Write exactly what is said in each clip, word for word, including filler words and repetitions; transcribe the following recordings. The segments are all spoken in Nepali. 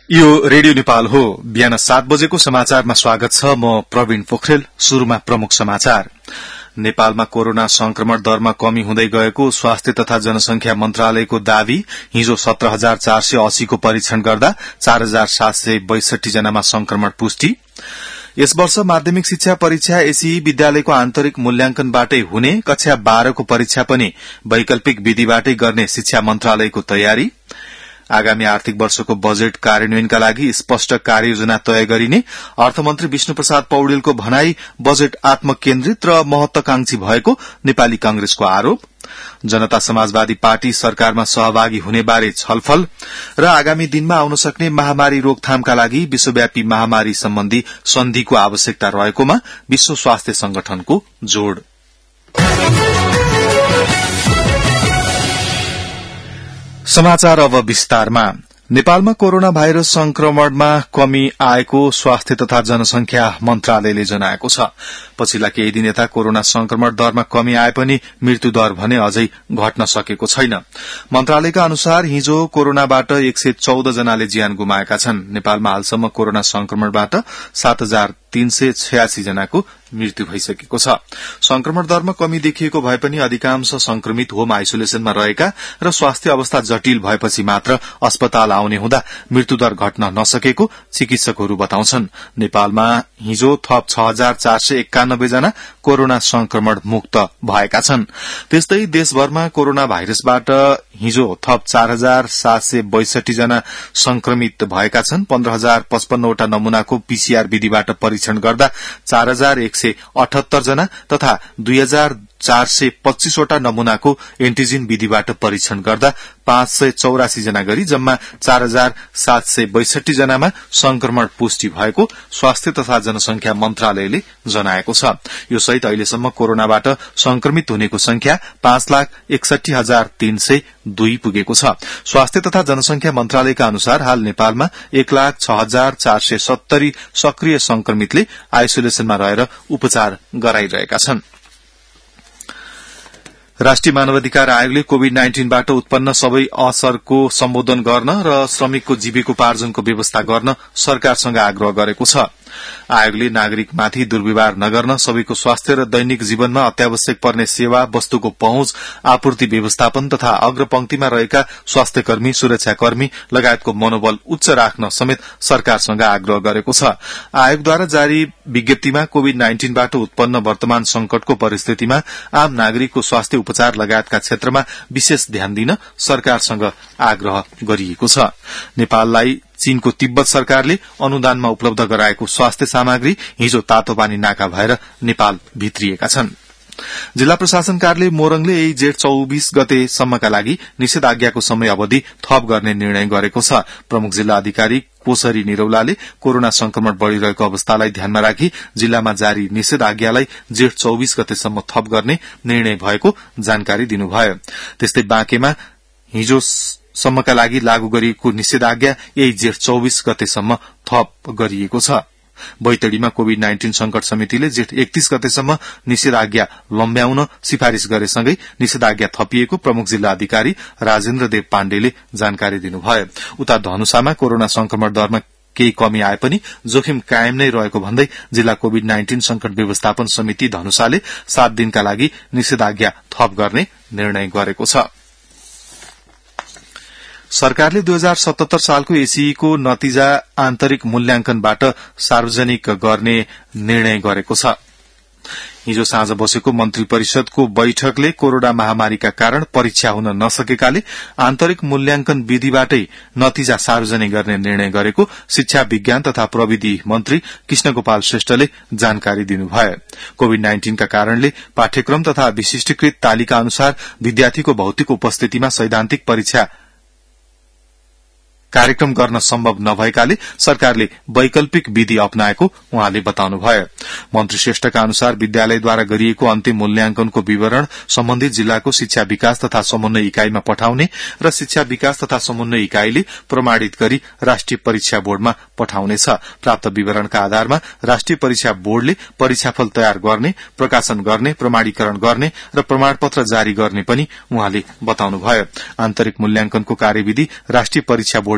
यो रेडियो नेपाल हो। बिहान सात बजेको समाचारमा स्वागत छ। म प्रवीण पोखरेल। शुरूमा प्रमुख समाचार। नेपालमा कोरोना संक्रमण दरमा कमी हुँदै गएको स्वास्थ्य तथा जनसंख्या मन्त्रालयको दावी। हिजो सत्र हजार चार सय अस्सी को परीक्षण गर्दा चार हजार सात सय बैसठी जनामा संक्रमण पुष्टि। यस वर्ष माध्यमिक शिक्षा परीक्षा एसई विद्यालयको आन्तरिक मूल्याङ्कनबाटै हुने। कक्षा बाह्र को परीक्षा पनि वैकल्पिक विधिबाटै गर्ने शिक्षा मन्त्रालयको तयारी। आगामी आर्थिक वर्षको बजेट कार्यान्वयनका लागि स्पष्ट कार्ययोजना तय गरिने। अर्थमन्त्री विष्णु प्रसाद पौडेलको भनाई बजेट आत्मकेन्द्रित र महत्वाकांक्षी भएको नेपाली कांग्रेसको आरोप। जनता समाजवादी पार्टी सरकारमा सहभागी हुने बारे छलफल र आगामी दिनमा आउन सक्ने महामारी रोकथामका लागि विश्वव्यापी महामारी सम्बन्धी सन्धिको आवश्यकता रहेकोमा विश्व स्वास्थ्य संगठनको जोड़। समाचार अब विस्तारमा। नेपालमा कोरोना भाइरस संक्रमणमा कमी आएको स्वास्थ्य तथा जनसंख्या मन्त्रालयले जनाएको छ। पछिल्ला केही दिन यता कोरोना संक्रमण दरमा कमी आए पनि मृत्यु दर भने अझै घट्न सकेको छैन। मन्त्रालयका अनुसार हिजो कोरोनाबाट एक सय चौध जनाले ज्यान गुमाएका छन्। नेपालमा हालसम्म कोरोना संक्रमणबाट सात हजार तीन सय छयासी जनाको मृत्यु भइसकेको छ। संक्रमण दरमा कमी देखिएको भए पनि अधिकांश संक्रमित होम आइसोलेसनमा रहेका र स्वास्थ्य अवस्था जटिल भएपछि मात्र अस्पताल आउने हुँदा मृत्युदर घट्न नसकेको चिकित्सकहरू बताउँछन्। नेपालमा हिजो थप छ हजार चार सय एकानब्बे जना कोरोना संक्रमण मुक्त भएका छन्। त्यस्तै देशभरमा कोरोना भाइरसबाट हिजो थप चार हजार सात सय बैसठी जना संक्रमित भएका छन्। पन्ध्र हजार पचपन्नवटा नमूनाको पीसीआर विधिबाट परीक्षण गर्दा चार हजार एक सय अठहत्तर जना तथा दुई हजार चार सय पच्चीसवटा नमूनाको एन्टिजेन विधिबाट परीक्षण गर्दा पाँच सय चौरासी जना गरी जम्मा चार हजार सात सय बैसठी जनामा संक्रमण पुष्टि भएको स्वास्थ्य तथा जनसंख्या मन्त्रालयले जनाएको छ। यो सहित अहिलेसम्म कोरोनाबाट संक्रमित हुनेको संख्या पाँच लाख एकसठी हजार तीन सय दुई पुगेको छ। स्वास्थ्य तथा जनसंख्या मन्त्रालयका अनुसार हाल नेपालमा एक लाख छ हजार चार सय सत्तरी सक्रिय संक्रमितले आइसोलेसनमा रहेर उपचार गराइरहेका छन्। राष्ट्रिय मानवाधिकार आयोगले कोविड नाइन्टीनबाट उत्पन्न सबै असरको सम्बोधन गर्न र श्रमिकको जीविकोपार्जनको व्यवस्था गर्न सरकारसँग आग्रह गरेको छ। आयोगले नागरिकमाथि दुर्व्यवहार नगर्न, सबैको स्वास्थ्य र दैनिक जीवनमा अत्यावश्यक पर्ने सेवा वस्तुको पहुँच, आपूर्ति व्यवस्थापन तथा अग्रपंक्तिमा रहेका स्वास्थ्यकर्मी, सुरक्षाकर्मी लगायतको मनोबल उच्च राख्न समेत सरकारसँग आग्रह गरेको छ। आयोगद्वारा जारी विज्ञप्तिमा कोविड नाइन्टीनबाट उत्पन्न वर्तमान संकटको परिस्थितिमा आम नागरिकको स्वास्थ्य उपचार लगायतका क्षेत्रमा विशेष ध्यान दिन सरकारसँग आग्रह गरिएको छ। नेपाललाई चीनको तिब्बत सरकारले अनुदानमा उपलब्ध गराएको स्वास्थ्य सामग्री हिजो तातोपानी नाका भएर नेपाल भित्रिएका छन्। जिल्ला प्रशासन कार्यालय मोरङले यही जेठ चौबीस गतेसम्मका लागि निषेधाज्ञाको समय अवधि थप गर्ने निर्णय गरेको छ। प्रमुख जिल्ला अधिकारी कोसरी निरौलाले कोरोना संक्रमण बढ़िरहेको अवस्थालाई ध्यानमा राखी जिल्लामा जारी निषेधाज्ञालाई जेठ चौबीस गतेसम्म थप गर्ने निर्णय भएको जानकारी दिनुभयो। त्यस्तै बाँकेमा हिजो सम्मका लागि लागू गरिएको निषेधाज्ञा यही जेठ चौबीस गतेसम्म थप गरिएको छ। बैतडीमा कोविड नाइन्टीन संकट समितिले जेठ एकतीस गतेसम्म निषेधाज्ञा लम्ब्याउन सिफारिश गरेसँगै निषेधाज्ञा थपिएको प्रमुख जिल्ला अधिकारी राजेन्द्र देव पाण्डेले जानकारी दिनुभयो। उता धनुषामा कोरोना संक्रमण दरमा केही कमी आए पनि जोखिम कायम नै रहेको भन्दै जिल्ला कोविड नाइन्टीन संकट व्यवस्थापन समिति धनुषाले सात दिनका लागि निषेधाज्ञा थप गर्ने निर्णय गरेको छ। सरकारले दुई हजार सतहत्तर सालको एसईको नतिजा आन्तरिक मूल्याङ्कनबाट सार्वजनिक गर्ने निर्णय गरेको छ। हिजो साँझ बसेको मन्त्री परिषदको बैठकले कोरोना महामारीका कारण परीक्षा हुन नसकेकाले आन्तरिक मूल्याङ्कन विधिबाटै नतिजा सार्वजनिक गर्ने निर्णय गरेको शिक्षा विज्ञान तथा प्रविधि मन्त्री कृष्णगोपाल श्रेष्ठले जानकारी दिनुभयो। कोविड नाइन्टीनका कारणले पाठ्यक्रम तथा विशिष्टीकृत तालिका अनुसार विद्यार्थीको भौतिक उपस्थितिमा सैद्धान्तिक परीक्षा कार्यक्रम गर्न सम्भव नभएकाले सरकारले वैकल्पिक विधि अपनाएको उहाँले बताउनुभयो। मन्त्री श्रेष्ठका अनुसार विद्यालयद्वारा गरिएको अन्तिम मूल्याङ्कनको विवरण सम्बन्धित जिल्लाको शिक्षा विकास तथा समन्वय इकाईमा पठाउने र शिक्षा विकास तथा समन्वय इकाईले प्रमाणित गरी राष्ट्रिय परीक्षा बोर्डमा पठाउनेछ। प्राप्त विवरणका आधारमा राष्ट्रिय परीक्षा बोर्डले परीक्षाफल तयार गर्ने, प्रकाशन गर्ने, प्रमाणीकरण गर्ने र प्रमाणपत्र जारी गर्ने पनि उहाँले बताउनुभयो। आन्तरिक मूल्याङ्कनको कार्यविधि राष्ट्रिय परीक्षा बोर्ड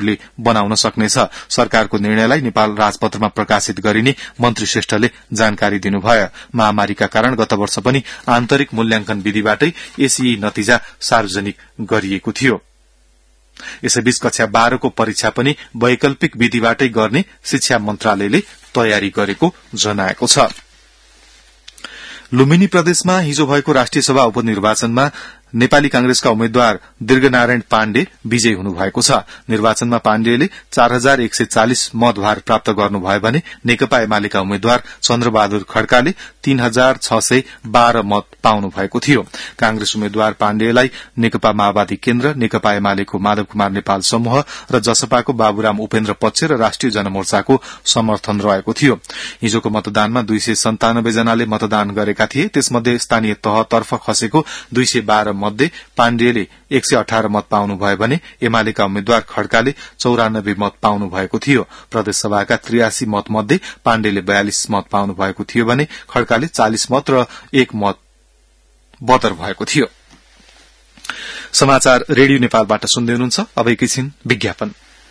बोर्डले बनाउन सक्नेछ। सरकारको निर्णयलाई नेपाल राजपत्रमा प्रकाशित गरिने मन्त्री श्रेष्ठले जानकारी दिनुभयो। महामारीका कारण गत वर्ष पनि आन्तरिक मूल्याङ्कन विधिबाटै एसईई नतिजा सार्वजनिक गरिएको थियो। यसैबीच कक्षा बाह्रको परीक्षा पनि वैकल्पिक विधिबाटै गर्ने शिक्षा मन्त्रालयले तयारी गरेको जनाएको छ। लुम्बिनी प्रदेशमा हिजो भएको राष्ट्रिय सभा उपनिर्वाचनमा नेपाली कांग्रेसका उम्मेद्वार दीर्घनारायण पाण्डे विजयी हुनुभएको छ। निर्वाचनमा पाण्डेले चार हजार एक सय चालिस मतभार प्राप्त गर्नुभयो भने नेकपा एमालेका उम्मेद्वार चन्द्रबहादुर खड्काले तीन हजार छ सय बाह्र मत पाउनु भएको थियो। कांग्रेस उम्मेद्वार पाण्डेलाई नेकपा माओवादी केन्द्र, नेकपा एमालेको माधव कुमार नेपाल समूह र जसपाको बाबुराम उपेन्द्र पक्ष र राष्ट्रिय जनमोर्चाको समर्थन रहेको थियो। हिजोको मतदानमा दुई सय सन्तानब्बे जनाले मतदान गरेका थिए। त्यसमध्ये स्थानीय तहतर्फ खसेको दुई सय बाह्र मध्ये पाण्डेले एक सय अठार मत पाउनुभयो भने एमालेका उम्मेद्वार खड्काले चौरानब्बे मत पाउनु भएको थियो। प्रदेशसभाका त्रियासी मत मध्ये पाण्डेले बयालिस मत पाउनु भएको थियो भने खड्काले चालिस मत र एक मत बतर भएको थियो। समाचार रेडियो नेपालबाट सुन्दै हुनुहुन्छ। अब एकैछिन विज्ञापन।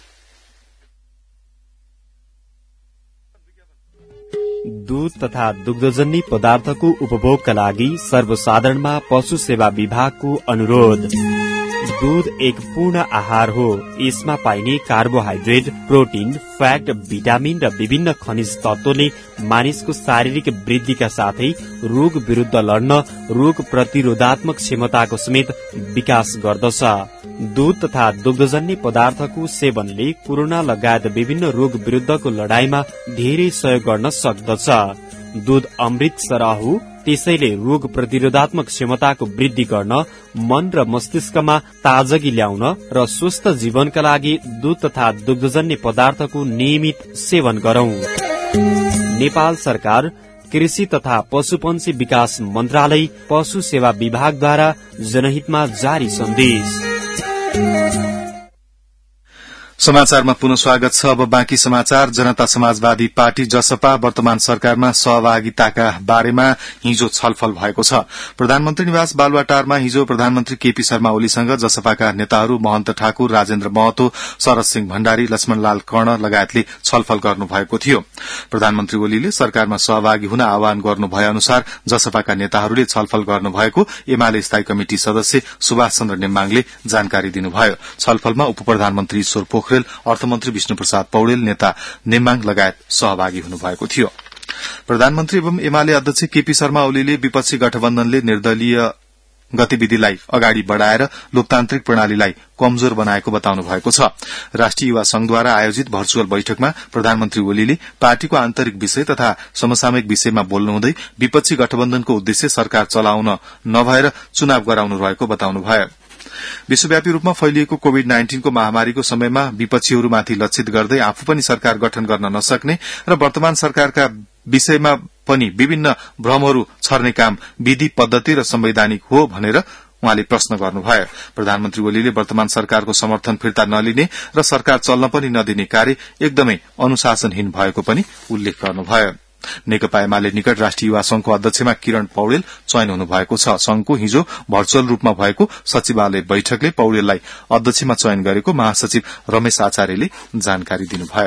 दूध तथा दुग्धजन्य पदार्थको उपभोगका लागि सर्वसाधारणमा पशु सेवा विभागको अनुरोध। दूध एक पूर्ण आहार हो। यसमा पाइने कार्बोहाइड्रेट, प्रोटिन, फ्याट, भिटामिन र विभिन्न खनिज तत्वले मानिसको शारीरिक वृद्धिका साथै रोग विरूद्ध लड्न, रोग प्रतिरोधात्मक क्षमताको समेत विकास गर्दछ। दूध तथा दुग्धजन्य पदार्थको सेवनले कोरोना लगायत विभिन्न रोग विरूद्धको लडाईँमा धेरै सहयोग गर्न सक्दछ। दूध अमृत सरह हो, त्यसैले रोग प्रतिरोधात्मक क्षमताको वृद्धि गर्न, मन र मस्तिष्कमा ताजगी ल्याउन र स्वस्थ जीवनका लागि दूध तथा दुग्धजन्य पदार्थको नियमित सेवन गरौं। नेपाल सरकार कृषि तथा पशुपन्छी विकास मन्त्रालय, पशु सेवा विभागद्वारा जनहितमा जारी सन्देश। समाचारमा पुनः स्वागत छ। अब बाँकी समाचार। जनता समाजवादी पार्टी जसपा वर्तमान सरकारमा सहभागिताका बारेमा हिजो छलफल भएको छ। प्रधानमन्त्री निवास बालुवाटारमा हिजो प्रधानमन्त्री केपी शर्मा ओलीसँग जसपाका नेताहरू महन्त ठाकुर, राजेन्द्र महतो, शरद सिंह भण्डारी, लक्ष्मणलाल कर्ण लगायतले छलफल गर्नुभएको थियो। प्रधानमन्त्री ओलीले सरकारमा सहभागी हुन आह्वान गर्नु भए अनुसार जसपाका नेताहरूले छलफल गर्नुभएको एमाले स्थायी कमिटी सदस्य सुभाष चन्द्र नेम्बाङले जानकारी दिनुभयो। छलफलमा उप प्रधानमन्त्री ईश्वर पोखरेल, अर्थमन्त्री विष्णु प्रसाद पौडेल, नेता नेम्बाङ लगायत सहभागी हुनुभएको थियो। प्रधानमन्त्री एवं एमाले अध्यक्ष केपी शर्मा ओलीले विपक्षी गठबन्धनले निर्दलीय गतिविधिलाई अगाडि बढ़ाएर लोकतान्त्रिक प्रणालीलाई कमजोर बनाएको बताउनु भएको छ। राष्ट्रिय युवा संघद्वारा आयोजित भर्चुअल बैठकमा प्रधानमन्त्री ओलीले पार्टीको आन्तरिक विषय तथा समसामयिक विषयमा बोल्नुहुँदै विपक्षी गठबन्धनको उद्देश्य सरकार चलाउन नभएर चुनाव गराउनु रहेको बताउनुभयो। विश्वव्यापी रूपमा फैलिएको कोविड नाइन्टीनको महामारीको समयमा विपक्षीहरूमाथि लक्षित गर्दै आफू पनि सरकार गठन गर्न नसक्ने र वर्तमान सरकारका विषयमा पनि विभिन्न भ्रमहरू छर्ने काम विधि, पद्धति र संवैधानिक हो भनेर उहाँले प्रश्न गर्नुभयो। प्रधानमन्त्री ओलीले वर्तमान सरकारको समर्थन फिर्ता नलिने र सरकार चल्न पनि नदिने कार्य एकदमै अनुशासनहीन भएको पनि उल्लेख गर्नुभयो। नेकपा एमाले निकट राष्ट्रिय युवा संघको अध्यक्षमा किरण पौडेल चयन हुनुभएको छ। संघको हिजो भर्चुअल रूपमा भएको सचिवालय बैठकले पौडेललाई अध्यक्षमा चयन गरेको महासचिव रमेश आचार्यले जानकारी दिनुभयो।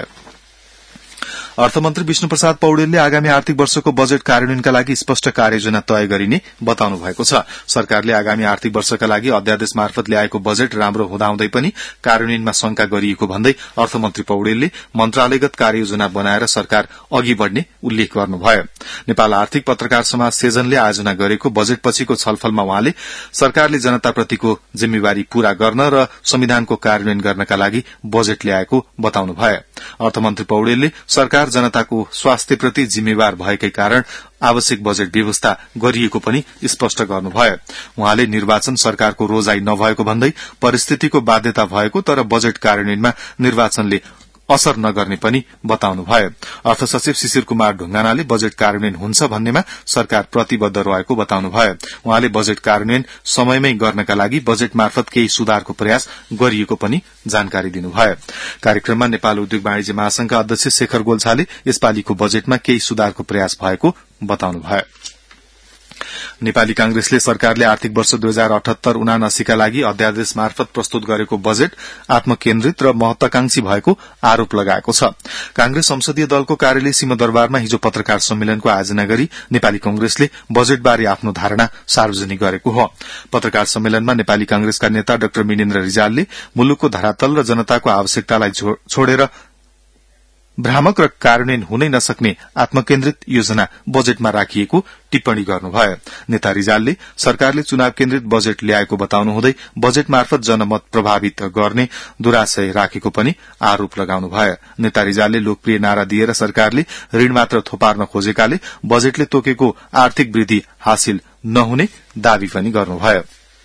अर्थमन्त्री विष्णु प्रसाद पौडेलले आगामी आर्थिक वर्षको बजेट कार्यान्वयनका लागि स्पष्ट कार्ययोजना तय गरिने बताउनु भएको छ। सरकारले आगामी आर्थिक वर्षका लागि अध्यादेश मार्फत ल्याएको बजेट राम्रो हुँदाहुँदै पनि कार्यान्वयनमा शंका गरिएको भन्दै अर्थमन्त्री पौडेलले मन्त्रालयगत कार्ययोजना बनाएर सरकार अघि बढ़ने उल्लेख गर्नुभयो। नेपाल आर्थिक पत्रकार समाज सेजनले आयोजना गरेको बजेटपछिको छलफलमा उहाँले सरकारले जनताप्रतिको जिम्मेवारी पूरा गर्न र संविधानको कार्यान्वयन गर्नका लागि बजेट ल्याएको बताउनुभयो। अर्थमन्त्री पौडेलले सरकार जनताको स्वास्थ्यप्रति जिम्मेवार भएकै कारण आवश्यक बजेट व्यवस्था गरिएको पनि स्पष्ट गर्नुभयो। उहाँले निर्वाचन सरकारको रोजाई नभएको भन्दै परिस्थितिको बाध्यता भएको तर बजेट कार्यान्वयनमा निर्वाचनले असर नगर्ने पनि बताउनुभयो। अर्थ सचिव शिशिर कुमार ढुंगानाले बजेट कार्यान्वयन हुन्छ भन्नेमा सरकार प्रतिबद्ध रहेको बताउनुभयो। उहाँले बजेट कार्यान्वयन समयमै गर्नका लागि बजेट मार्फत केही सुधारको प्रयास गरिएको पनि जानकारी दिनुभयो। कार्यक्रममा नेपाल उद्योग वाणिज्य महासंघका अध्यक्ष शेखर गोल्छाले यसपालिको बजेटमा केही सुधारको प्रयास भएको बताउनुभयो। नेपाली कांग्रेसले सरकारले आर्थिक वर्ष दुई हजार अठहत्तर उनासीका लागि अध्यादेश मार्फत प्रस्तुत गरेको बजेट आत्मकेन्द्रित र महत्वाकांक्षी भएको आरोप लगाएको छ। कांग्रेस संसदीय दलको कार्यालय सिंहदरबारमा हिजो पत्रकार सम्मेलनको आयोजना गरी नेपाली कांग्रेसले बजेटबारे आफ्नो धारणा सार्वजनिक गरेको हो। पत्रकार सम्मेलनमा नेपाली कांग्रेसका नेता डाक्टर मिनेन्द्र रिजालले मुलुकको धरातल र जनताको आवश्यकतालाई छोडेर भ्रामक र कार्यान्वयन हुनै नसक्ने आत्मकेन्द्रित योजना बजेटमा राखिएको टिप्पणी गर्नुभयो। नेता रिजालले सरकारले चुनाव केन्द्रित बजेट ल्याएको बताउनुहुँदै बजेट मार्फत जनमत प्रभावित गर्ने दुराशय राखेको पनि आरोप लगाउनुभयो। नेता रिजालले लोकप्रिय नारा दिएर सरकारले ऋण मात्र थोपार्न खोजेकाले बजेटले तोकेको आर्थिक वृद्धि हासिल नहुने दावी पनि गर्नुभयो।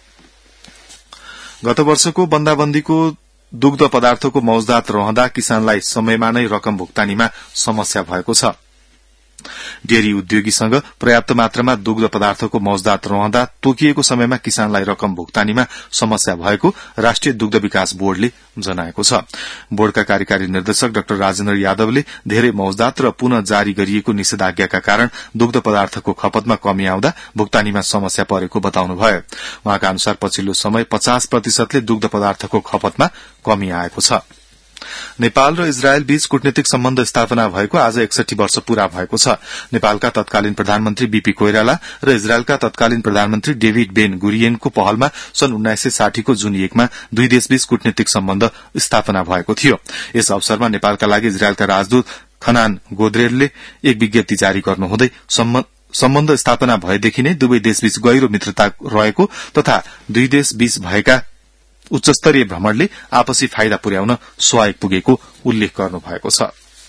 गत वर्षको बन्दाबन्दीको दुग्ध पदार्थको मौजदात रहँदा किसानलाई समयमा नै रकम भुक्तानीमा समस्या भएको छ। डेरी उद्योगीसँग पर्याप्त मात्रामा दुग्ध पदार्थको मौजदात रहँदा तोकिएको समयमा किसानलाई रकम भुक्तानीमा समस्या भएको राष्ट्रिय दुग्ध विकास बोर्डले जनाएको छ। बोर्डका कार्यकारी निर्देशक डाक्टर राजेन्द्र यादवले धेरै मौजदात र पुनः जारी गरिएको निषेधाज्ञाका कारण दुग्ध पदार्थको खपतमा कमी आउँदा भुक्तानीमा समस्या परेको बताउनुभयो। उहाँका अनुसार पछिल्लो समय पचास प्रतिशतले दुग्ध पदार्थको खपतमा कमी आएको छ। नेपाल र इजरायल बीच कूटनीतिक सम्बन्ध स्थापना भएको आज एकसठी वर्ष पूरा भएको छ। नेपालका तत्कालीन प्रधानमन्त्री बीपी कोइराला र इजरायलका तत्कालीन प्रधानमन्त्री डेभिड बेन गुरियनको पहलमा सन् उन्नाइस सय साठीको जुन एकमा दुई देशबीच कूटनीतिक सम्बन्ध स्थापना भएको थियो। यस अवसरमा नेपालका लागि इजरायलका राजदूत खनान गोद्रेलले एक विज्ञप्ति जारी गर्नुहुँदै सम्बन्ध स्थापना भएदेखि नै दुवै देशबीच गहिरो मित्रता रहेको तथा दुई देशबीच भएका उच्चस्तरीय भ्रमणले आपसी फाइदा पुर्याउन सहयोग पुगेको उल्लेख गर्नुभएको छ।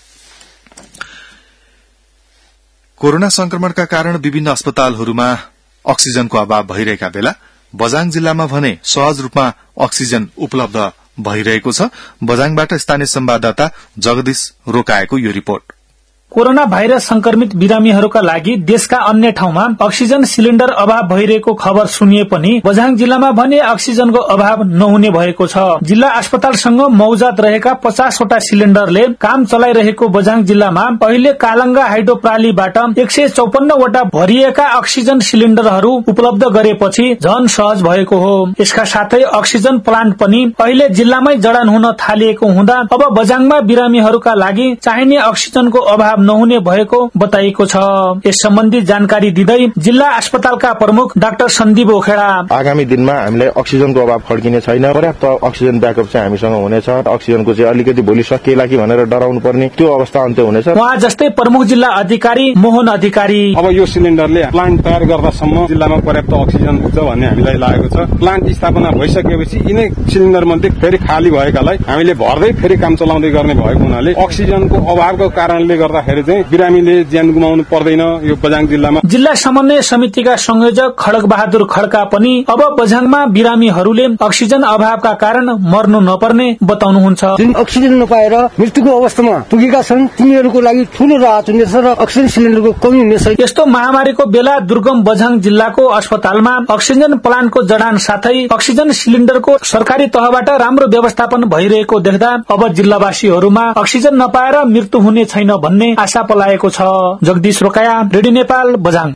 कोरोना संक्रमणका कारण विभिन्न अस्पतालहरूमा अक्सिजनको अभाव भइरहेका बेला बझाङ जिल्लामा भने सहज रूपमा अक्सिजन उपलब्ध भइरहेको छ। बझाङबाट स्थानीय संवाददाता जगदीश रोकाएको यो रिपोर्ट। कोरोना भाइरस संक्रमित बिरामीहरूका लागि देशका अन्य ठाउँमा अक्सिजन सिलिण्डर अभाव भइरहेको खबर सुनिए पनि बझाङ जिल्लामा भने अक्सिजनको अभाव नहुने भएको छ। जिल्ला अस्पतालसँग मौजात रहेका पचासवटा सिलिण्डरले काम चलाइरहेको बझाङ जिल्लामा अहिले कालंगा हाइड्रो प्रणालीबाट एक सय चौपन्नवटा भरिएका अक्सिजन सिलिण्डरहरू उपलब्ध गरेपछि झन सहज भएको हो। यसका साथै अक्सिजन प्लान्ट पनि अहिले जिल्लामै जडान हुन थालिएको हुँदा अब बझाङमा बिरामीहरूका लागि चाहिने अक्सिजनको अभाव नहुने भएको बताइएको छ। यस सम्बन्धी जानकारी दिँदै जिल्ला अस्पतालका प्रमुख डाक्टर सन्दीप ओखेडा आगामी दिनमा हामीले अक्सिजनको अभाव खड्किने छैन, पर्याप्त अक्सिजन ब्याकअप चाहिँ हामीसँग हुनेछ। अक्सिजनको चाहिँ अलिकति भोलि सकिएला कि भनेर डराउनु पर्ने त्यो अवस्था अन्त्य हुनेछ। उहाँ जस्तै प्रमुख जिल्ला अधिकारी मोहन अधिकारी अब यो सिलिण्डरले प्लान्ट तयार गर्दासम्म जिल्लामा पर्याप्त अक्सिजन पुग्छ भन्ने हामीलाई लागेको छ। प्लान्ट स्थापना भइसकेपछि यिनै सिलिण्डर मध्ये फेरि खाली भएकालाई हामीले भर्दै फेरि काम चलाउँदै गर्ने भएको हुनाले अक्सिजनको अभावको कारणले गर्दा बिरामीले ज्यान गुमाउनु पर्दैन। यो बझाङ जिल्लामा जिल्ला समन्वय समितिका संयोजक खड्ग बहादुर खड्का पनि अब बझाङमा बिरामीहरूले अक्सिजन अभावका कारण मर्नु नपर्ने बताउनुहुन्छ। जुन अक्सिजन नपाएर मृत्युको अवस्थामा पुगेका छन् तिनीहरूको लागि ठूलो राहत हुनेछ र अक्सिजन सिलिण्डरको कमी हुनेछ। यस्तो महामारीको बेला दुर्गम बझाङ जिल्लाको अस्पतालमा अक्सिजन प्लान्टको जडान साथै अक्सिजन सिलिण्डरको सरकारी तहबाट राम्रो व्यवस्थापन भइरहेको देख्दा अब जिल्लावासीहरूमा अक्सिजन नपाएर मृत्यु हुने छैन भन्ने आशा पलाएको छ। जगदीश रोकाया, रेडियो नेपाल, बझाङ।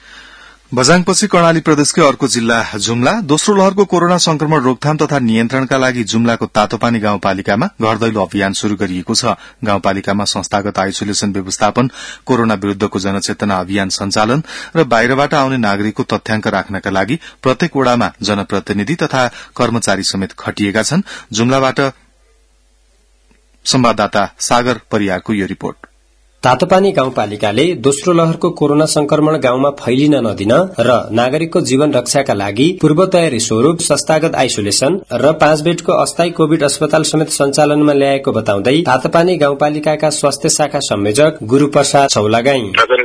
बझाङपछि कर्णाली प्रदेशकै अर्को जिल्ला जुम्ला दोस्रो लहरको कोरोना संक्रमण रोकथाम तथा नियन्त्रणका लागि जुम्लाको तातोपानी गाउँपालिकामा घर दैलो अभियान शुरू गरिएको छ। गाउँपालिकामा संस्थागत आइसोलेसन व्यवस्थापन, कोरोना विरूद्धको जनचेतना अभियान सञ्चालन र बाहिरबाट आउने नागरिकको तथ्याङ्क राख्नका लागि प्रत्येक वडामा जनप्रतिनिधि तथा कर्मचारी समेत खटिएका छन्। जुम्लाबाट संवाददाता सागर परियारको यो रिपोर्ट। तातोपानी गाउँपालिकाले दोस्रो लहरको कोरोना संक्रमण गाउँमा फैलिन नदिन र नागरिकको जीवन रक्षाका लागि पूर्व तयारी स्वरूप संस्थागत आइसोलेसन र पाँच बेडको अस्थायी कोविड अस्पताल समेत सञ्चालनमा ल्याएको बताउँदै तातोपानी गाउँपालिकाका स्वास्थ्य शाखा संयोजक गुरूप्रसाद छौलागाई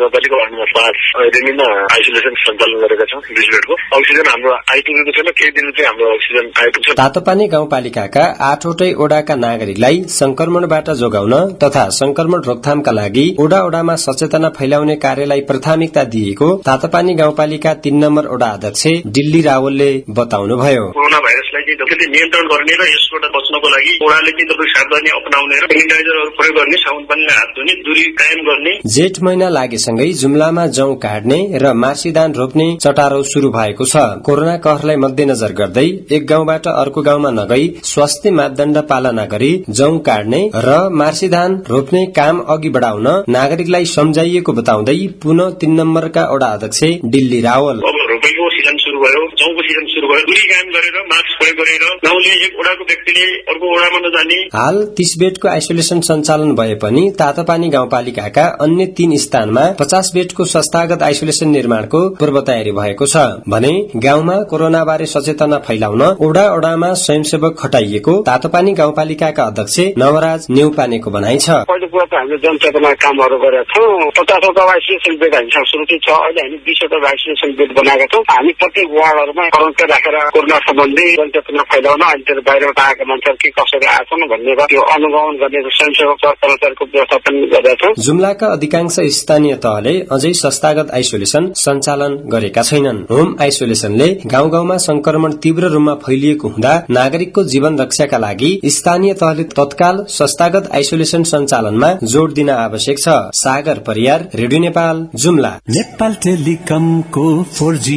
आइसोलेसन सञ्चालन गरेका छौं। बीस बेडको अक्सिजन हाम्रो आइपुगेको छैन, केही दिन चाहिँ हाम्रो अक्सिजन आइपुग्छ। तातोपानी गाउँपालिकाका आठवटै ओडाका नागरिकलाई संक्रमणबाट जोगाउन तथा संक्रमण रोकथामका लागि लागि ओडा ओडामा सचेतना फैलाउने कार्यलाई प्राथमिकता दिएको तातोपानी गाउँपालिका तीन नम्बर ओडा अध्यक्ष डिल्ली रावलले बताउनुभयो। कोरोना भाइरसलाई चाहिँ नियन्त्रण गर्ने र यसबाट बच्नको लागि ओडाले चाहिँ तपाईँ सावधानी अपनाउने र सेनिटाइजरहरू प्रयोग गर्ने, साबुन पानीले हात धुने, दूरी कायम गर्ने। जेठ महिना लागेसँगै जुम्लामा जौ काट्ने र मार्सीदान रोप्ने चटारो शुरू भएको छ। कोरोना कहरलाई मध्यनजर गर्दै एक गाउँबाट अर्को गाउँमा नगई स्वास्थ्य मापदण्ड पालना गरी जौ काट्ने र मार्सीदान रोप्ने काम अघि बढाउन नागरिकलाई सम्झाइएको बताउँदै पुनः तीन नम्बरका ओडा अध्यक्ष डिल्ली रावल रोपाईको सिजन शुरू भयो, जौको सिजन शुरू भयो, दूरी कायम गरेर मास्क प्रयोग गरेर गाउँले एक ओडाको व्यक्तिले अर्को ओडामा नजाने। हाल तीस बेडको आइसोलेसन सञ्चालन भए पनि तातोपानी गाउँपालिकाका अन्य तीन स्थानमा पचास बेडको संस्थागत आइसोलेसन निर्माणको पूर्व तयारी भएको छ भने गाउँमा कोरोना बारे सचेतना फैलाउन ओडा ओडामा स्वयंसेवक खटाइएको तातोपानी गाउँपालिकाका अध्यक्ष नवराज नेउपानेको भनाइ छ। पहिलो कुरा त हामीले जनचेतना कामहरू गरेका छौँ। पचासवटा भ्याक्सिनेसन बेड हामीसँग सुरक्षित छ। अहिले हामी बीसवटा भ्याक्सिनेसन बेड बनाएका छौँ। हामी प्रत्येक वार्डहरूमा कर्मचारी राखेर कोरोना सम्बन्धी जनचेतना फैलाउन अनि त्यो बाहिरबाट आएका मान्छेहरू के कसरी आएछन् भन्ने त्यो अनुगमन गर्ने स्वयंसेवक कर्मचारीको व्यवस्थापन गरेका छौँ। जुम्लाका अधिकांश स्थानीय तहले अझै संस्थागत आइसोलेसन सञ्चालन गरेका छैनन्। होम आइसोलेसनले गाउँ गाउँमा संक्रमण तीव्र रूपमा फैलिएको हुँदा नागरिकको जीवन रक्षाका लागि स्थानीय तहले तत्काल संस्थागत आइसोलेसन सञ्चालनमा जोड़ दिन आवश्यक छ। सागर परियार, रेडियो नेपाल, जुम्ला। नेपाल टेलिकमको फोर जी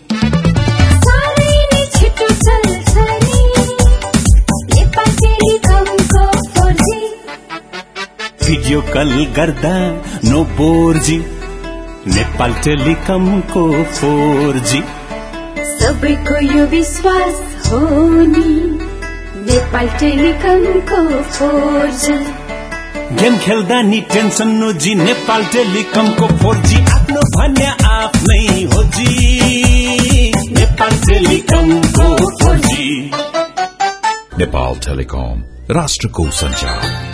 भिडियो कल गर्दा नो बोर्जी। नेपाल टेलिकमको फोर जी सबैको यो विश्वास हो नि। नेपाल टेलिकमको फोर जी गेम खेल्दा नि टेन्सन नो जी। नेपाल टेलिकमको फोर जी आफ्नो भन्ने आफ्नै हो जी। नेपाल टेलिकमको फोर जी। नेपाल टेलिकम राष्ट्रको संचार।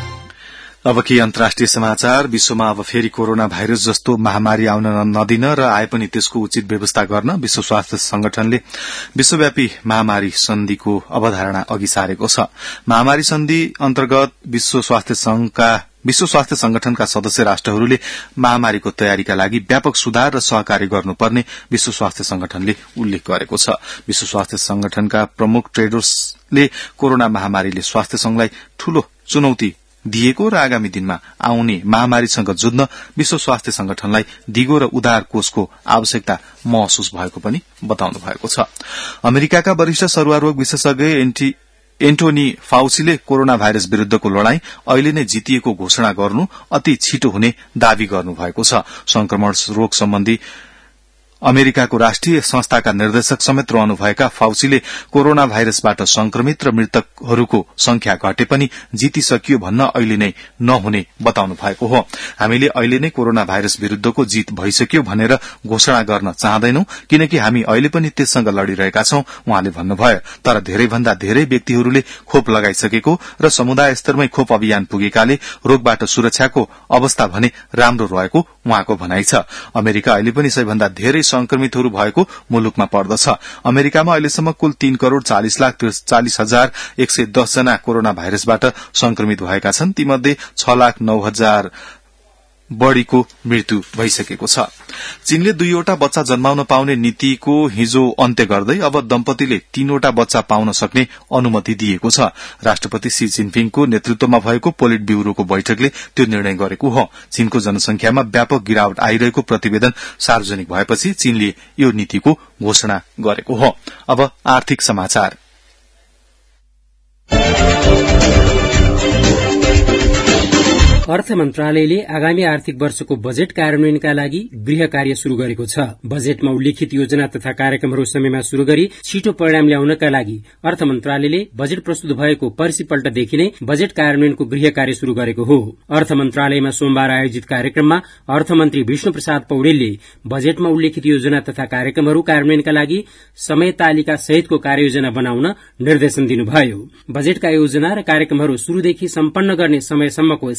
अब के अन्तर्राष्ट्रिय समाचार। विश्वमा अब फेरि कोरोना भाइरस जस्तो महामारी आउन नदिन र आए पनि त्यसको उचित व्यवस्था गर्न विश्व स्वास्थ्य संगठनले विश्वव्यापी महामारी सन्धिको अवधारणा अघि सारेको छ। महामारी सन्धि अन्तर्गत विश्व स्वास्थ्य संघका विश्व स्वास्थ्य संगठनका सदस्य राष्ट्रहरूले महामारीको तयारीका लागि व्यापक सुधार र सहकार्य गर्नुपर्ने विश्व स्वास्थ्य संगठनले उल्लेख गरेको छ। विश्व स्वास्थ्य संगठनका प्रमुख टेड्रोसले कोरोना महामारीले स्वास्थ्य संघलाई ठूलो चुनौती दिएको र आगामी दिनमा आउने महामारीसँग जुझ्न विश्व स्वास्थ्य संगठनलाई दिगो र उदार कोषको आवश्यकता महसुस भएको पनि बताउनु भएको छ। अमेरिकाका वरिष्ठ सरुवारोग विशेषज्ञ एन्टी एन्टोनी फाउसीले कोरोना भाइरस विरूद्धको लड़ाई अहिले नै जितिएको घोषणा गर्नु अति छिटो हुने दावी गर्नुभएको छ। संक्रमण रोग सम्बन्धी अमेरिकाको राष्ट्रिय संस्थाका निर्देशक समेत रहनुभएका फाउसीले कोरोना भाइरसबाट संक्रमित र मृतकहरूको संख्या घटे पनि जितिसकियो भन्न अहिले नै नहुने बताउनु भएको हो। हामीले अहिले नै कोरोना भाइरस विरूद्धको जित भइसक्यो भनेर घोषणा गर्न चाहदैनौं किनकि हामी अहिले पनि त्यससँग लड़िरहेका छौं उहाँले भन्नुभयो। तर धेरैभन्दा धेरै व्यक्तिहरूले खोप लगाइसकेको र समुदाय स्तरमै खोप अभियान पुगेकाले रोगबाट सुरक्षाको अवस्था भने राम्रो रहेको उहाँको भनाइ छ। अमेरिका अहिले पनि सबैभन्दा धेरै संक्रमितहरू भएको मुलुकमा पर्दछ। अमेरिकामा अहिलेसम्म कुल तीन करोड़ चालिस लाख चालिस हजार एक सय दस जना कोरोना भाइरसबाट संक्रमित भएका छन्। तीमध्ये छ लाख नौ हजार बढ़ीको मृत्यु भइसकेको छ। चीनले दुईवटा बच्चा जन्माउन पाउने नीतिको हिजो अन्त्य गर्दै अब दम्पतिले तीनवटा बच्चा पाउन सक्ने अनुमति दिएको छ। राष्ट्रपति शी जिनपिङको नेतृत्वमा भएको पोलिट ब्यूरोको बैठकले त्यो निर्णय गरेको हो। चीनको जनसंख्यामा व्यापक गिरावट आइरहेको प्रतिवेदन सार्वजनिक भएपछि चीनले यो नीतिको घोषणा गरेको हो। अब आर्थिक समाचार। अर्थ मन्त्रालयले आगामी आर्थिक वर्षको बजेट कार्यान्वयनका लागि गृह कार्य शुरू गरेको छ। बजेटमा उल्लेखित योजना तथा कार्यक्रमहरू समयमा शुरू गरी छिटो परिणाम ल्याउनका लागि अर्थ मन्त्रालयले बजेट प्रस्तुत भएको पर्सिपल्टदेखि नै बजेट कार्यान्वयनको गृह कार्य शुरू गरेको हो। अर्थ मन्त्रालयमा सोमबार आयोजित कार्यक्रममा अर्थमन्त्री विष्णु प्रसाद पौडेलले बजेटमा उल्लेखित योजना तथा कार्यक्रमहरू कार्यान्वयनका लागि समय तालिका सहितको कार्ययोजना बनाउन निर्देशन दिनुभयो। बजेटका योजना र कार्यक्रमहरू शुरूदेखि सम्पन्न गर्ने समयसम्मको स्पष्ट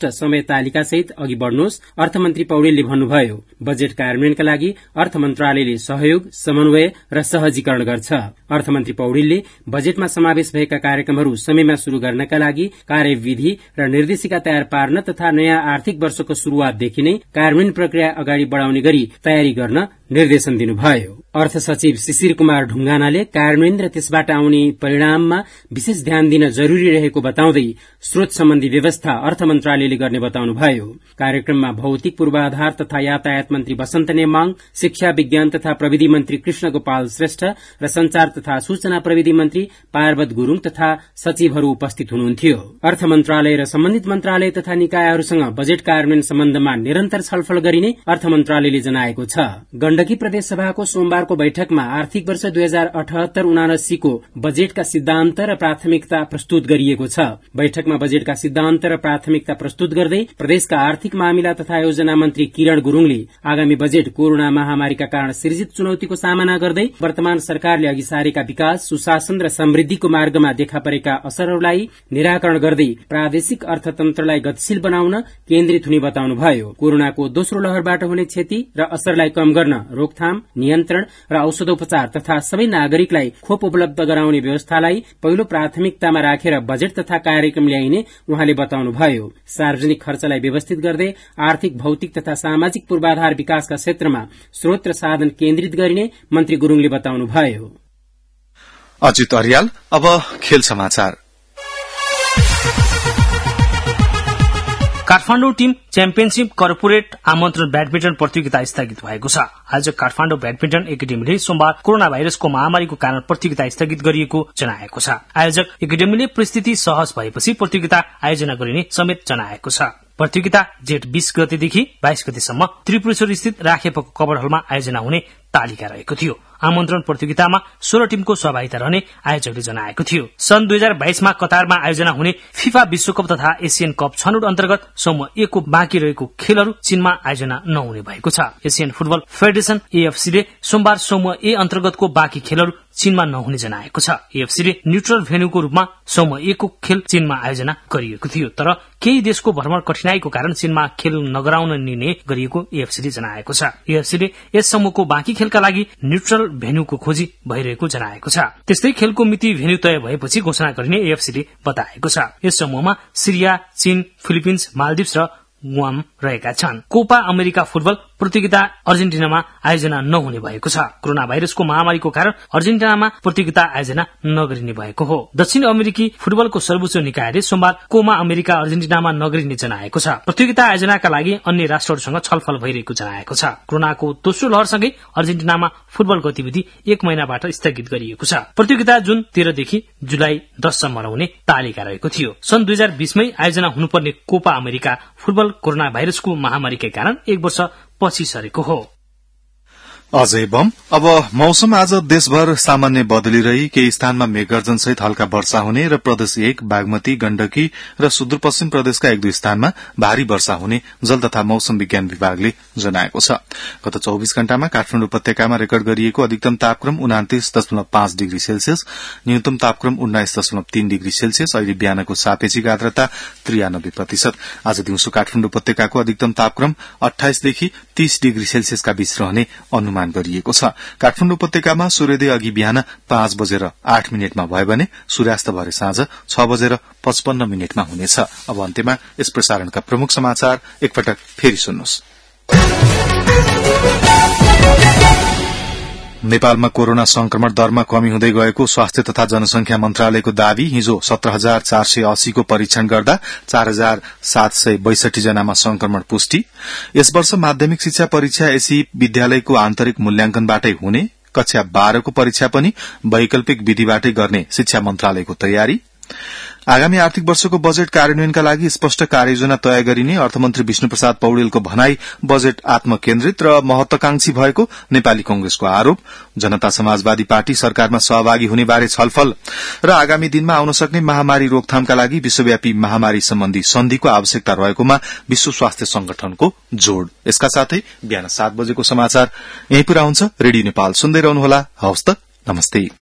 समय तालिका सहित अघि बढ़नुहोस्, अर्थमन्त्री पौडेलले भन्नुभयो। बजेट कार्यान्वयनका लागि अर्थ मन्त्रालयले सहयोग, समन्वय र सहजीकरण गर्छ। अर्थमन्त्री पौडेलले बजेटमा समावेश भएका कार्यक्रमहरू समयमा शुरू गर्नका लागि कार्यविधि र निर्देशिका तयार पार्न तथा नयाँ आर्थिक वर्षको शुरूआतदेखि नै कार्यान्वयन प्रक्रिया अगाडि बढ़ाउने गरी तयारी गर्न निर्देशन दिनुभयो। अर्थ सचिव शिशिर कुमार ढुंगानाले कार्यान्वयन र त्यसबाट आउने परिणाममा विशेष ध्यान दिन जरूरी रहेको बताउँदै स्रोत सम्बन्धी व्यवस्था अर्थ मन्त्रालयले गर्ने बताउनुभयो। कार्यक्रममा भौतिक पूर्वाधार तथा यातायात मन्त्री वसन्त नेमाङ, शिक्षा विज्ञान तथा प्रविधि मन्त्री कृष्ण गोपाल श्रेष्ठ र संचार तथा सूचना प्रविधि मन्त्री पार्वत गुरूङ तथा सचिवहरू उपस्थित हुनुहुन्थ्यो। अर्थ मन्त्रालय र सम्बन्धित मन्त्रालय तथा निकायहरूसँग बजेट कार्यान्वयन सम्बन्धमा निरन्तर छलफल गरिने अर्थ मन्त्रालयले जनाएको छ। गण्डकी प्रदेश सभाको सोमबारको बैठकमा आर्थिक वर्ष दुई हजार अठहत्तर उनासीको बजेटका सिद्धान्त र प्राथमिकता प्रस्तुत गरिएको छ। बैठकमा बजेटका सिद्धान्त र प्राथमिकता प्रस्तुत गर्दै प्रदेशका आर्थिक मामिला तथा योजना मन्त्री किरण गुरूङले आगामी बजेट कोरोना महामारीका कारण सृजित चुनौतीको सामना गर्दै वर्तमान सरकारले अघि सारेका विकास, सुशासन र समृद्धिको मार्गमा देखा परेका असरहरूलाई निराकरण गर्दै प्रादेशिक अर्थतन्त्रलाई गतिशील बनाउन केन्द्रित हुने बताउनुभयो। कोरोनाको दोस्रो लहरबाट हुने क्षति र असरलाई कम गर्न रोकथाम, नियन्त्रण र औषधोपचार तथा सबै नागरिकलाई खोप उपलब्ध गराउने व्यवस्थालाई पहिलो प्राथमिकतामा राखेर बजेट तथा कार्यक्रम ल्याइने उहाँले बताउनुभयो। सार्वजनिक खर्चलाई व्यवस्थित गर्दै आर्थिक, भौतिक तथा सामाजिक पूर्वाधार विकासका क्षेत्रमा स्रोत र साधन केन्द्रित गरिने मन्त्री गुरूङले बताउनुभयो। अजित अर्याल। अब खेल समाचार। काठमाडौँ टीम च्याम्पियनशीप कर्पोरेट आमन्त्रण ब्याडमिन्टन प्रतियोगिता स्थगित भएको छ। आयोजक काठमाडौँ ब्याडमिन्टन एकाडेमीले सोमबार कोरोना भाइरसको महामारीको कारण प्रतियोगिता स्थगित गरिएको जनाएको छ। आयोजक एकाडेमीले परिस्थिति सहज भएपछि प्रतियोगिता आयोजना गरिने समेत जनाएको छ। प्रतियोगिता जेठ बीस गतेदेखि बाइस गतेसम्म त्रिपुरेश्वर स्थित राखेपको कवर हलमा आयोजना हुने तालिका रहेको थियो। आमन्त्रण प्रतियोगितामा सोह्र टीमको सहभागिता रहने आयोजकले जनाएको थियो। सन् दुई हजार बाइसमा कतारमा आयोजना हुने फिफा विश्वकप तथा एसियन कप छनौट अन्तर्गत समूह ए को बाँकी रहेको खेलहरू चीनमा आयोजना नहुने भएको छ। एसियन फुटबल फेडरेशन एएफसीले सोमबार समूह ए अन्तर्गतको बाँकी खेलहरू चीनमा नहुने जनाएको छ। एएफसीले न्यूट्रल भेन्यूको रूपमा समूह ए को खेल चीनमा आयोजना गरिएको थियो, तर केही देशको भ्रमण कठिनाईको कारण चीनमा खेल नगराउन निर्णय गरिएको एएफसीले जनाएको छ। एएफसीले यस समूहको बाँकी खेलका लागि न्यूट्रल भेन्यूको खोजी भइरहेको जनाएको छ। त्यस्तै खेलको मिति भेन्यू तय भएपछि घोषणा गरिने एएफसीले बताएको छ। यस समूहमा सिरिया, चीन, फिलिपिन्स, मालदिप्स र गुआम रहेका छन्। कोपा अमेरिका फुटबल प्रतियोगिता अर्जेन्टिनामा आयोजना नहुने भएको छ। कोरोना भाइरसको महामारीको कारण अर्जेन्टिनामा प्रतियोगिता आयोजना नगरिने भएको हो। दक्षिण अमेरिकी फुटबलको सर्वोच्च निकायले सोमबार कोमा अमेरिका अर्जेन्टिनामा नगरिने जनाएको छ। प्रतियोगिता आयोजनाका लागि अन्य राष्ट्रहरूसँग छलफल भइरहेको जनाएको छ। कोरोनाको दोस्रो लहरसँगै अर्जेन्टिनामा फुटबल गतिविधि एक महिनाबाट स्थगित गरिएको छ। प्रतियोगिता जुन तेह्रदेखि जुलाई दससम्म रहने तालिका रहेको थियो। सन् दुई हजार बीसमै आयोजना हुनुपर्ने कोपा अमेरिका फुटबल कोरोना भाइरसको महामारीकै कारण एक वर्ष पछि सरेको हो। अजय बम। अब मौसम आज देशभर सामान्य बदली रही केही स्थानमा मेघगर्जन सहित हल्का वर्षा हुने र प्रदेश एक, बागमती, गण्डकी र सुदूरपश्चिम प्रदेशका एक दुई स्थानमा भारी वर्षा हुने जल तथा मौसम विज्ञान विभागले जनाएको छ। गत चौबीस घण्टामा काठमाडौँ उपत्यकामा रेकर्ड गरिएको अधिकतम तापक्रम उनातिस दशमलव पाँच डिग्री सेल्सियस, न्यूनतम तापक्रम उन्नाइस दशमलव तीन डिग्री सेल्सियस, अहिले बिहानको सापेक्षिक आर्द्रता त्रियानब्बे प्रतिशत। आज दिउँसो काठमाडौँ उपत्यकाको अधिकतम तापक्रम अठाइसदेखि तीस डिग्री सेल्सियसका बीच रहने अनुमान गरिएको छ। काठमाडौँ उपत्यकामा सूर्योदय अघि बिहान पाँच बजेर आठ मिनटमा भयो भने सूर्यास्त भरे साँझ छ बजेर पचपन्न मिनटमा हुनेछ। अब अन्त्यमा यस प्रसारणका प्रमुख समाचार एकपटक फेरि सुन्नुहोस्। नेपालमा कोरोना संक्रमण दरमा कमी हुँदै गएको स्वास्थ्य तथा जनसंख्या मन्त्रालयको दावी। हिजो सत्र हजार चार सय अस्सीको परीक्षण गर्दा चार हजार सात सय बैसठी जनामा संक्रमण पुष्टि। यस वर्ष माध्यमिक शिक्षा परीक्षा एसी विद्यालयको आन्तरिक मूल्याङ्कनबाटै हुने। कक्षा बाह्रको परीक्षा पनि वैकल्पिक विधिबाटै गर्ने शिक्षा मन्त्रालयको तयारी। आगामी आर्थिक वर्षको बजेट कार्यान्वयनका लागि स्पष्ट कार्ययोजना तय गरिने अर्थमन्त्री विष्णुप्रसाद पौडेलको भनाई। बजेट आत्मकेन्द्रित र महत्वाकांक्षी भएको नेपाली कंग्रेसको आरोप। जनता समाजवादी पार्टी सरकारमा सहभागी हुने बारे छलफल र आगामी दिनमा आउन सक्ने महामारी रोकथामका लागि विश्वव्यापी महामारी सम्बन्धी सन्धिको आवश्यकता रहेकोमा विश्व स्वास्थ्य संगठनको जोड़। यसका साथै बिहान सात बजेको समाचार यही पूरा हुन्छ। रेडियो नेपाल सुन्दै रहनुहोला। हवस् त, नमस्ते।